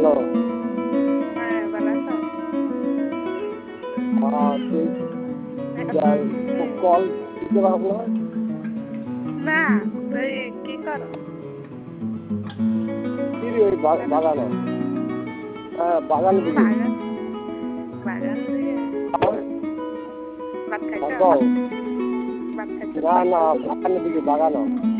Hello. হ্যাঁ, ভালো আছো? তুই কল দিতে পারবো না? না, তুই কি করো? কি রে ওই বাগানে? হ্যাঁ, বাগান দিকে। বাগান বাগান থেকে ভাত খাইছো? কও। ভাত খাইছো? না না, বাগানের দিকে বাগানো।